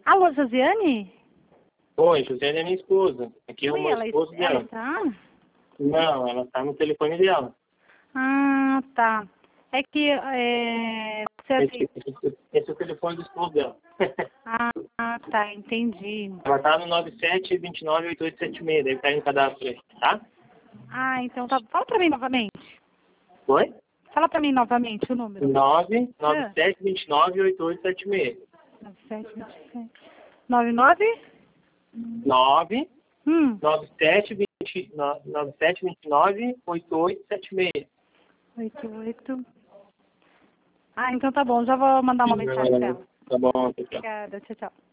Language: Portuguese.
Alô, Josiane? Oi, Josiane é minha esposa. Aqui é o meu esposo Ela dela. está? Não, ela tá no telefone dela. Ah, tá. É que, você assim... Esse é o telefone do esposo dela. Ah, tá, entendi. Ela tá no 97298876, deve estar aí no cadastro aí, tá? Ah, então tá. Fala pra mim novamente. Oi? Fala pra mim novamente o número. 997298876. 9727. 99? 9 Hum. 97298876. 88. Ah, então tá bom. Já vou mandar uma mensagem pra ela. Tá bom, tchau. Obrigada. Tchau, tchau.